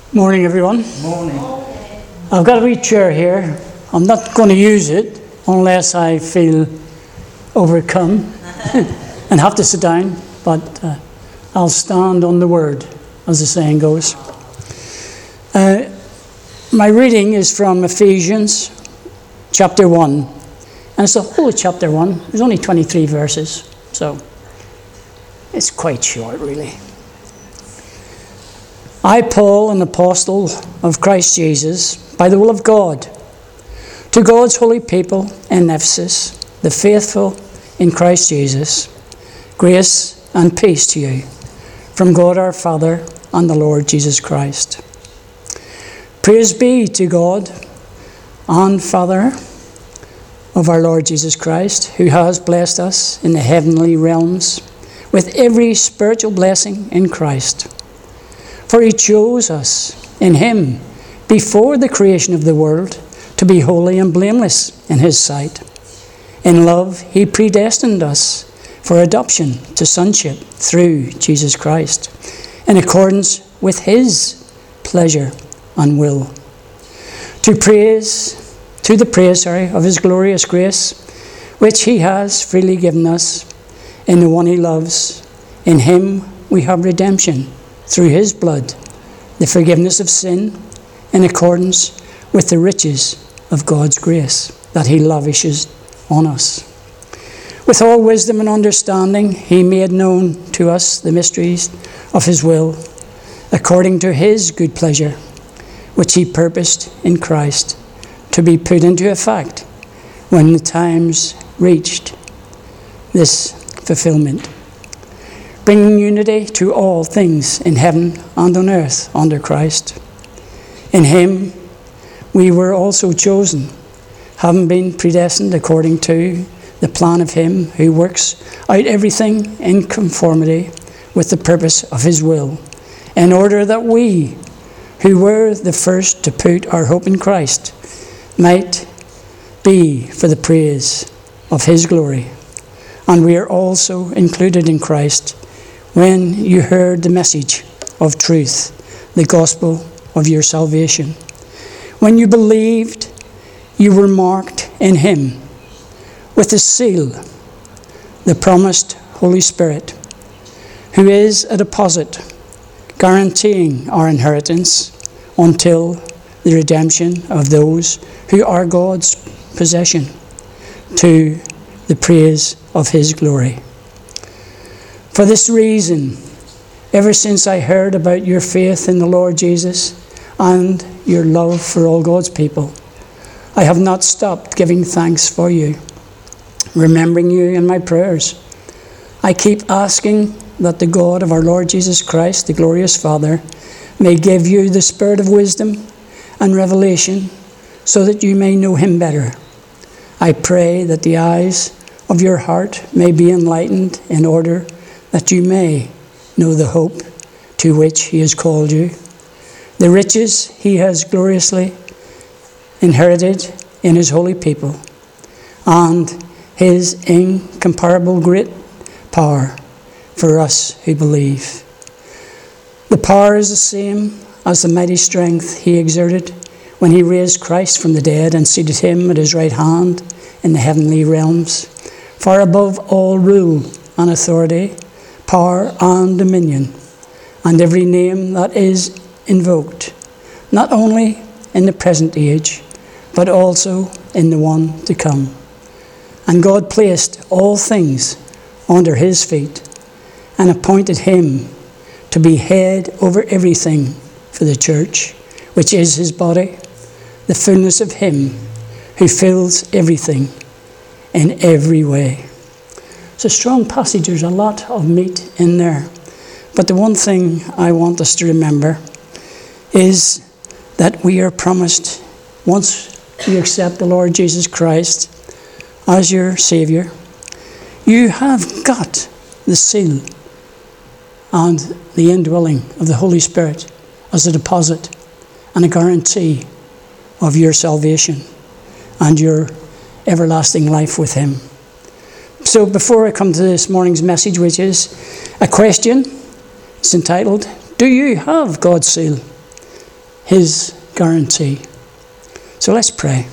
Morning, everyone. Morning. I've got a wee chair here. I'm not going to use it unless I feel overcome and have to sit down, but I'll stand on the word, as the saying goes. My reading is from Ephesians chapter 1, and it's the whole of chapter 1. There's only 23 verses, so it's quite short, really. I, Paul, an apostle of Christ Jesus, by the will of God, to God's holy people in Ephesus, the faithful in Christ Jesus, grace and peace to you from God our Father and the Lord Jesus Christ. Praise be to God and Father of our Lord Jesus Christ, who has blessed us in the heavenly realms with every spiritual blessing in Christ. For he chose us in him before the creation of the world to be holy and blameless in his sight. In love, he predestined us for adoption to sonship through Jesus Christ, in accordance with his pleasure and will, to the praise of his glorious grace, which he has freely given us in the one he loves. In him we have redemption through his blood, the forgiveness of sin, in accordance with the riches of God's grace that he lavishes on us. With all wisdom and understanding, he made known to us the mysteries of his will, according to his good pleasure, which he purposed in Christ to be put into effect when the times reached this fulfillment, bringing unity to all things in heaven and on earth under Christ. In him we were also chosen, having been predestined according to the plan of him who works out everything in conformity with the purpose of his will, in order that we, who were the first to put our hope in Christ, might be for the praise of his glory. And we are also included in Christ when you heard the message of truth, the gospel of your salvation. When you believed, you were marked in him with the seal, the promised Holy Spirit, who is a deposit guaranteeing our inheritance until the redemption of those who are God's possession, to the praise of his glory. For this reason, ever since I heard about your faith in the Lord Jesus and your love for all God's people, I have not stopped giving thanks for you, remembering you in my prayers. I keep asking that the God of our Lord Jesus Christ, the glorious Father, may give you the spirit of wisdom and revelation so that you may know him better. I pray that the eyes of your heart may be enlightened in order that you may know the hope to which he has called you, the riches he has gloriously inherited in his holy people, and his incomparable great power for us who believe. The power is the same as the mighty strength he exerted when he raised Christ from the dead and seated him at his right hand in the heavenly realms, far above all rule and authority, power and dominion, and every name that is invoked, not only in the present age, but also in the one to come. And God placed all things under his feet and appointed him to be head over everything for the church, which is his body, the fullness of him who fills everything in every way. It's a strong passage. There's a lot of meat in there. But the one thing I want us to remember is that we are promised, once you accept the Lord Jesus Christ as your Saviour, you have got the seal and the indwelling of the Holy Spirit as a deposit and a guarantee of your salvation and your everlasting life with him. So before I come to this morning's message, which is a question, it's entitled, Do you have God's seal? his guarantee. So let's pray.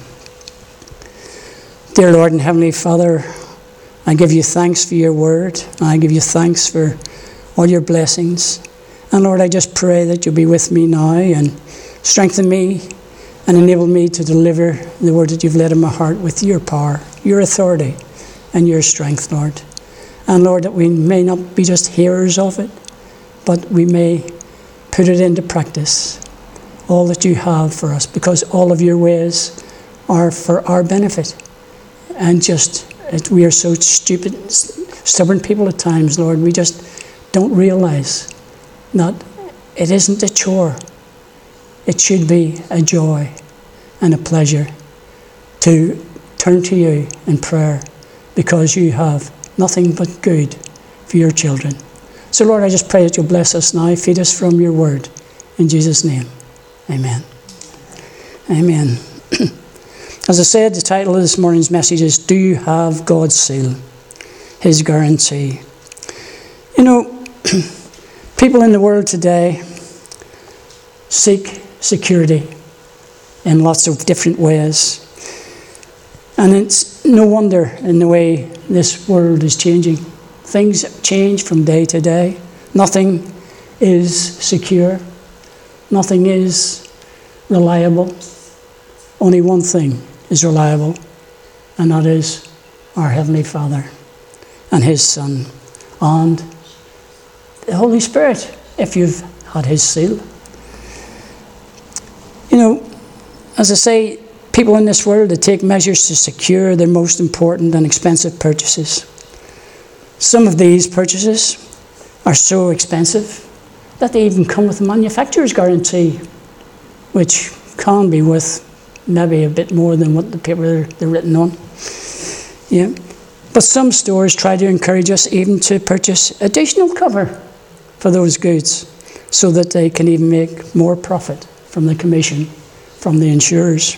Dear Lord and Heavenly Father, I give you thanks for your word. I give you thanks for all your blessings. And Lord, I just pray that you'll be with me now and strengthen me and enable me to deliver the word that you've laid in my heart with your power, your authority, and your strength, Lord. And Lord, that we may not be just hearers of it, but we may put it into practice, all that you have for us, because all of your ways are for our benefit. And we are so stubborn people at times, Lord. We just don't realize that it isn't a chore. It should be a joy and a pleasure to turn to you in prayer, because you have nothing but good for your children. So Lord, I just pray that you'll bless us now, feed us from your word. In Jesus' name, amen. Amen. As I said, the title of this morning's message is, Do You Have God's Seal? His Guarantee. You know, people in the world today seek security in lots of different ways. And it's no wonder in the way this world is changing. Things change from day to day. Nothing is secure. Nothing is reliable. Only one thing is reliable, and that is our Heavenly Father and his Son and the Holy Spirit, if you've had his seal. You know, as I say, people in this world, they take measures to secure their most important and expensive purchases. Some of these purchases are so expensive that they even come with a manufacturer's guarantee, which can be worth maybe a bit more than what the paper they're written on. Yeah. But some stores try to encourage us even to purchase additional cover for those goods so that they can even make more profit from the commission from the insurers.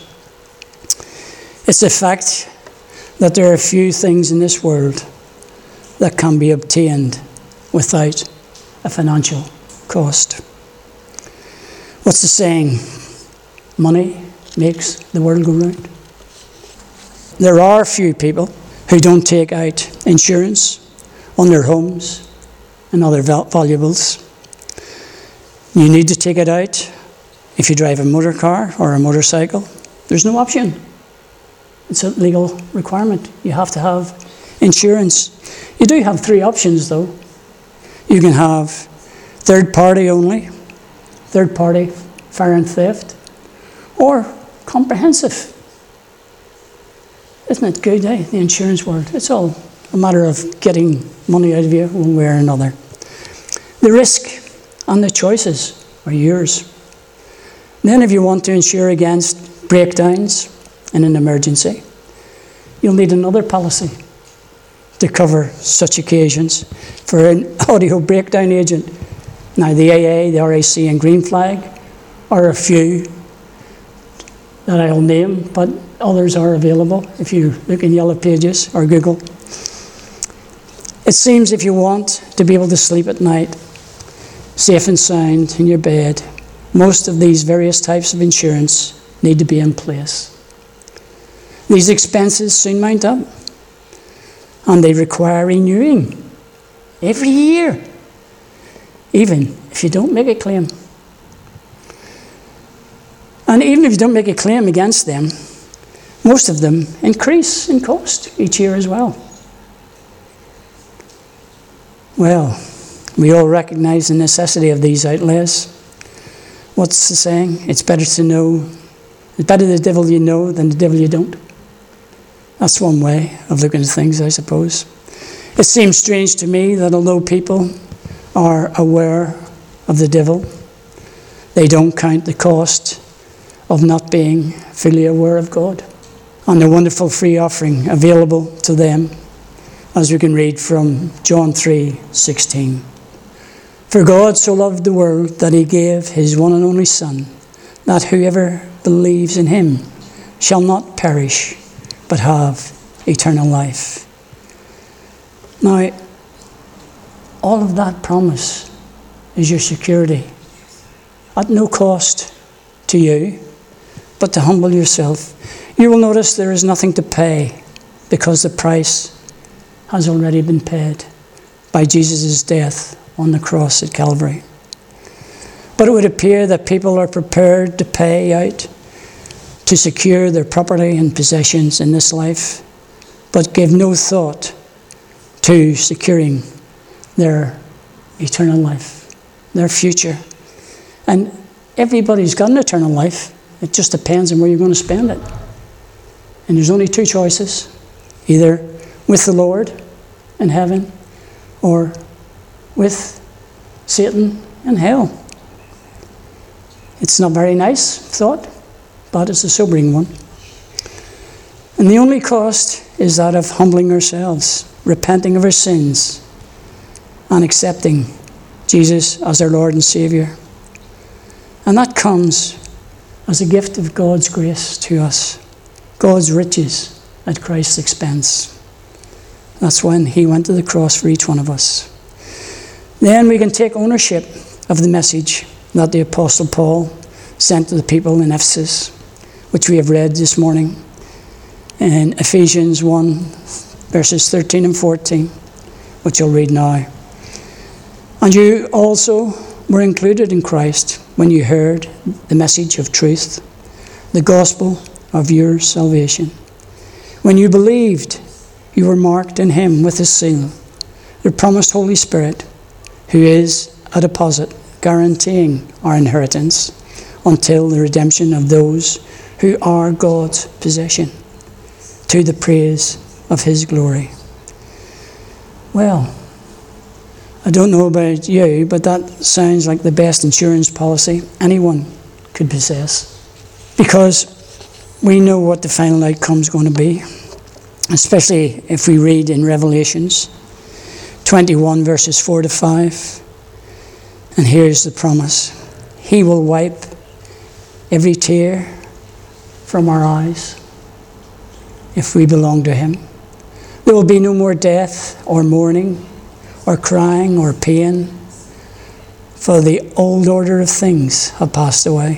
It's a fact that there are few things in this world that can be obtained without a financial cost. What's the saying? Money makes the world go round. There are few people who don't take out insurance on their homes and other valuables. You need to take it out if you drive a motor car or a motorcycle. There's no option. It's a legal requirement. You have to have insurance. You do have three options, though. You can have third party only, third party fire and theft, or comprehensive. Isn't it good, eh? The insurance world. It's all a matter of getting money out of you one way or another. The risk and the choices are yours. Then if you want to insure against breakdowns in an emergency, you'll need another policy to cover such occasions. For an audio breakdown agent, now the AA, the RAC and Green Flag are a few that I'll name, but others are available if you look in Yellow Pages or Google. It seems if you want to be able to sleep at night, safe and sound in your bed, most of these various types of insurance need to be in place. These expenses soon mount up, and they require renewing every year, even if you don't make a claim. And even if you don't make a claim against them, most of them increase in cost each year as well. Well, we all recognize the necessity of these outlays. What's the saying? It's better the devil you know than the devil you don't. That's one way of looking at things, I suppose. It seems strange to me that although people are aware of the devil, they don't count the cost of not being fully aware of God and the wonderful free offering available to them, as we can read from John 3:16. For God so loved the world that he gave his one and only Son, that whoever believes in him shall not perish, but have eternal life. Now, all of that promise is your security at no cost to you, but to humble yourself. You will notice there is nothing to pay because the price has already been paid by Jesus' death on the cross at Calvary. But it would appear that people are prepared to pay out to secure their property and possessions in this life, but give no thought to securing their eternal life, their future. And everybody's got an eternal life. It just depends on where you're going to spend it. And there's only two choices, either with the Lord in heaven or with Satan in hell. It's not a very nice thought, but it's a sobering one. And the only cost is that of humbling ourselves, repenting of our sins, and accepting Jesus as our Lord and Saviour. And that comes as a gift of God's grace to us, God's riches at Christ's expense. That's when he went to the cross for each one of us. Then we can take ownership of the message that the Apostle Paul sent to the people in Ephesus, which we have read this morning in Ephesians 1, verses 13 and 14, which I'll read now. And you also were included in Christ when you heard the message of truth, the gospel of your salvation. When you believed, you were marked in him with his seal, the promised Holy Spirit, who is a deposit guaranteeing our inheritance until the redemption of those who are God's possession, to the praise of his glory. Well, I don't know about you, but that sounds like the best insurance policy anyone could possess, because we know what the final outcome is going to be, especially if we read in Revelations 21, verses 4 to 5. And here's the promise. He will wipe every tear from our eyes if we belong to him. There will be no more death or mourning or crying or pain, for the old order of things have passed away.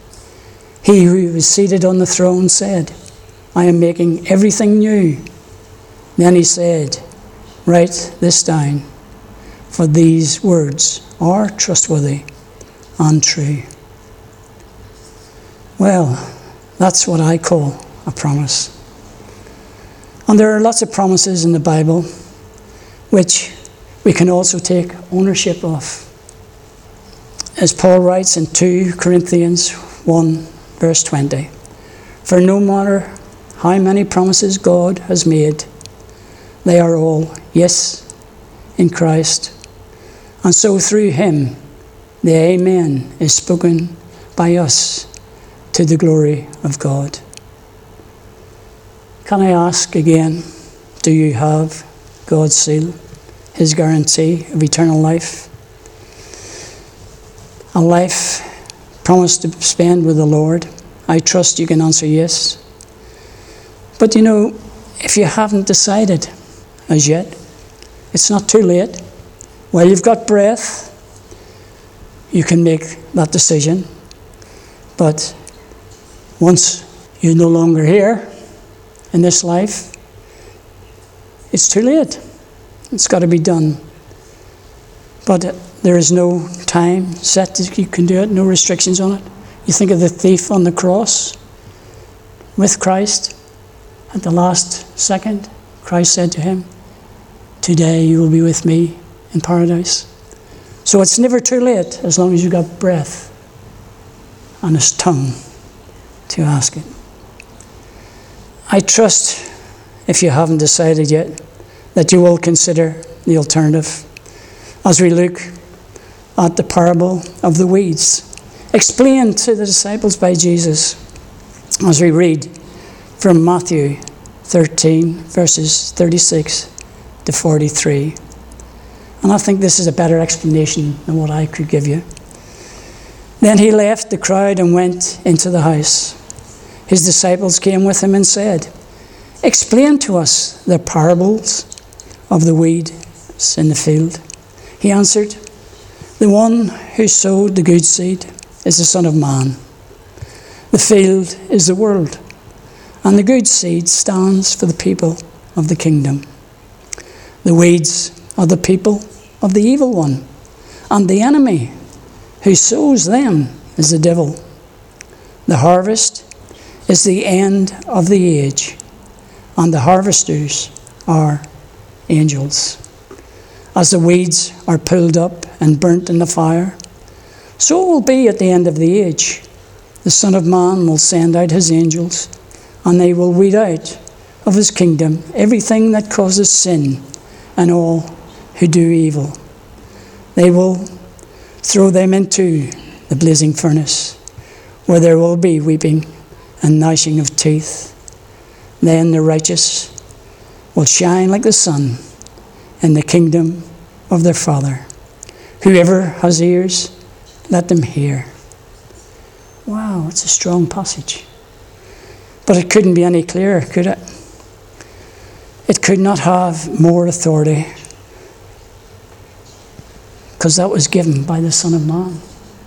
He who is seated on the throne said, I am making everything new. Then he said, write this down, for these words are trustworthy and true. Well, that's what I call a promise. And there are lots of promises in the Bible which we can also take ownership of. As Paul writes in 2 Corinthians 1, verse 20, for no matter how many promises God has made, they are all yes in Christ. And so through him, the Amen is spoken by us to the glory of God. Can I ask again, do you have God's seal, his guarantee of eternal life? A life promised to spend with the Lord? I trust you can answer yes. But you know, if you haven't decided as yet, it's not too late. While you've got breath, you can make that decision. But once you're no longer here in this life, it's too late. It's got to be done. But there is no time set that you can do it, no restrictions on it. You think of the thief on the cross with Christ. At the last second, Christ said to him, today you will be with me in paradise. So it's never too late as long as you've got breath and a tongue to ask it. I trust, if you haven't decided yet, that you will consider the alternative as we look at the parable of the weeds, explained to the disciples by Jesus, as we read from Matthew 13, verses 36 to 43. And I think this is a better explanation than what I could give you. Then he left the crowd and went into the house. His disciples came with him and said, explain to us the parables of the weeds in the field. He answered, the one who sowed the good seed is the Son of Man. The field is the world, and the good seed stands for the people of the kingdom. The weeds are the people of the evil one, and the enemy who sows them is the devil. The harvest is the end of the age, and the harvesters are angels. As the weeds are pulled up and burnt in the fire, so it will be at the end of the age. The Son of Man will send out his angels, and they will weed out of his kingdom everything that causes sin and all who do evil. They will throw them into the blazing furnace, where there will be weeping and gnashing of teeth. Then the righteous will shine like the sun in the kingdom of their Father. Whoever has ears, let them hear. Wow, it's a strong passage. But it couldn't be any clearer, could it? It could not have more authority, because that was given by the Son of Man.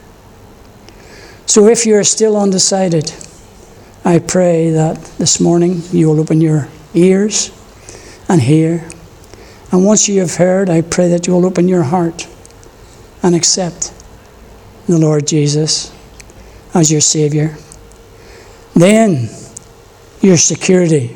So if you're still undecided, I pray that this morning you will open your ears and hear. And once you have heard, I pray that you will open your heart and accept the Lord Jesus as your Saviour. Then your security,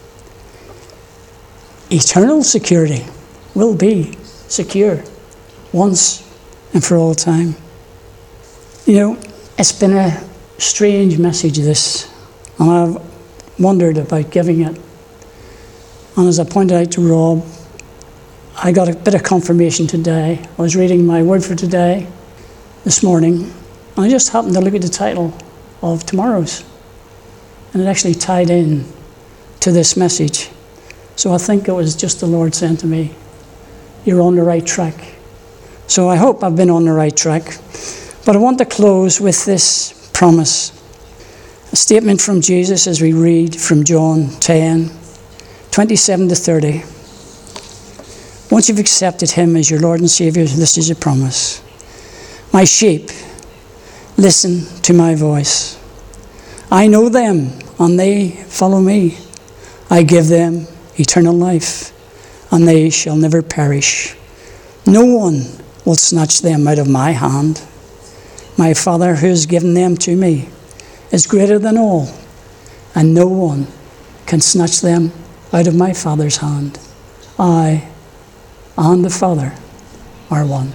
eternal security, will be secure once and for all time. You know, it's been a strange message, this, and I've wondered about giving it. And as I pointed out to Rob, I got a bit of confirmation today. I was reading my word for today this morning, and I just happened to look at the title of tomorrow's, and it actually tied in to this message. So I think it was just the Lord saying to me, you're on the right track. So I hope I've been on the right track. But I want to close with this promise. A statement from Jesus as we read from John 10, 27 to 30. Once you've accepted him as your Lord and Saviour, this is a promise. My sheep listen to my voice. I know them, and they follow me. I give them eternal life, and they shall never perish. No one will snatch them out of my hand. My Father who has given them to me is greater than all, and no one can snatch them out of my Father's hand. I and the Father are one.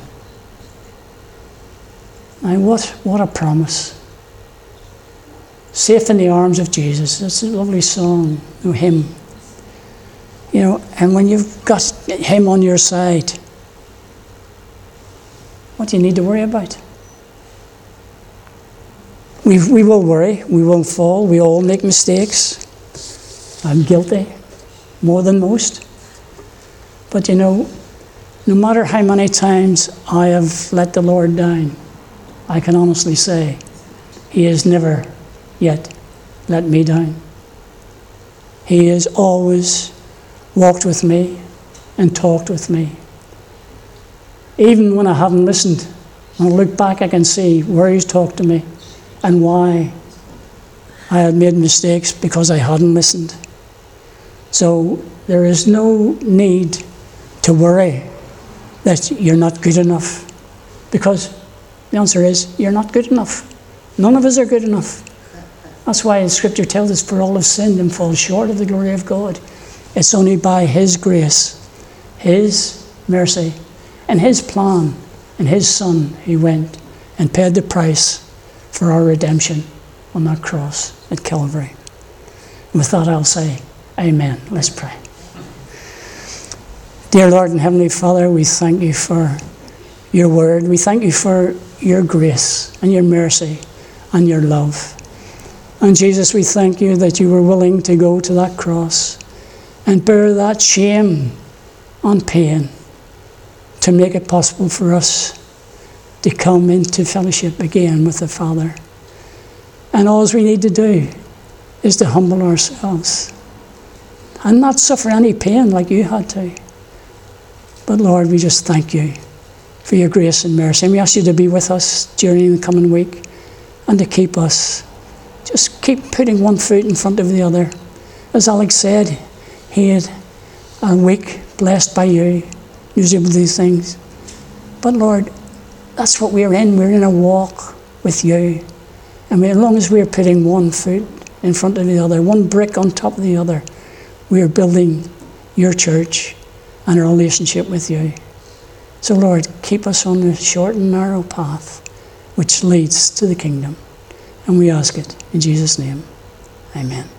Now what a promise. Safe in the arms of Jesus. It's a lovely song, a hymn. You know, and when you've got him on your side, what do you need to worry about? We will worry, we will fall, we all make mistakes. I'm guilty, more than most. But you know, no matter how many times I have let the Lord down, I can honestly say, he has never yet let me down. He has always walked with me and talked with me. Even when I haven't listened, when I look back, I can see where he's talked to me and why I had made mistakes because I hadn't listened. So there is no need to worry that you're not good enough, because the answer is you're not good enough. None of us are good enough. That's why the Scripture tells us, for all have sinned and fall short of the glory of God. It's only by his grace, his mercy, and his plan, and his Son who went and paid the price for our redemption on that cross at Calvary. And with that, I'll say amen. Let's pray. Dear Lord and Heavenly Father, we thank you for your word. We thank you for your grace and your mercy and your love. And Jesus, we thank you that you were willing to go to that cross and bear that shame and pain to make it possible for us to come into fellowship again with the Father. And all we need to do is to humble ourselves and not suffer any pain like you had to. But Lord, we just thank you for your grace and mercy. And we ask you to be with us during the coming week and to keep us just keep putting one foot in front of the other. As Alex said, he had a week blessed by you. He was able to do things. But Lord, that's what we're in. We're in a walk with you. And as long as we're putting one foot in front of the other, one brick on top of the other, we're building your church and our relationship with you. So Lord, keep us on the short and narrow path which leads to the kingdom. And we ask it in Jesus' name. Amen.